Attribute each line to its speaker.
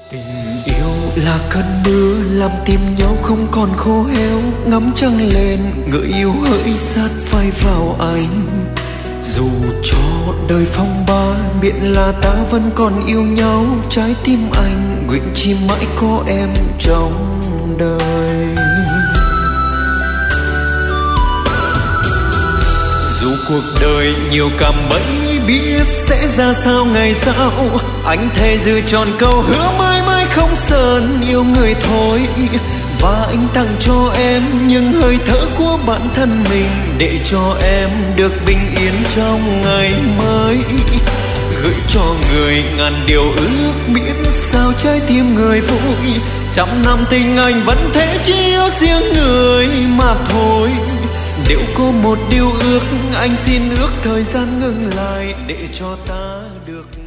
Speaker 1: Tình yêu là cơn mưa làm tim nhau không còn khô héo, ngắm trăng lên người yêu hỡi sát vai vào anh. Dù cho đời phong ba miễn là ta vẫn còn yêu nhau, trái tim anh nguyện chỉ mãi có em trong đời. Dù cuộc đời nhiều cạm bẫy biết sẽ ra sao ngày sau, anh thề giữ trọn câu hứa mãi mãi không sờn yêu người thôi. Và anh tặng cho em những hơi thở của bản thân mình, để cho em được bình yên trong ngày mới. Gửi cho người ngàn điều ước miễn sao trái tim người vui. Trăm năm tình anh vẫn thế chỉ yêu riêng người mà thôi. Nếu có một điều ước anh xin ước thời gian ngừng lại, để cho ta được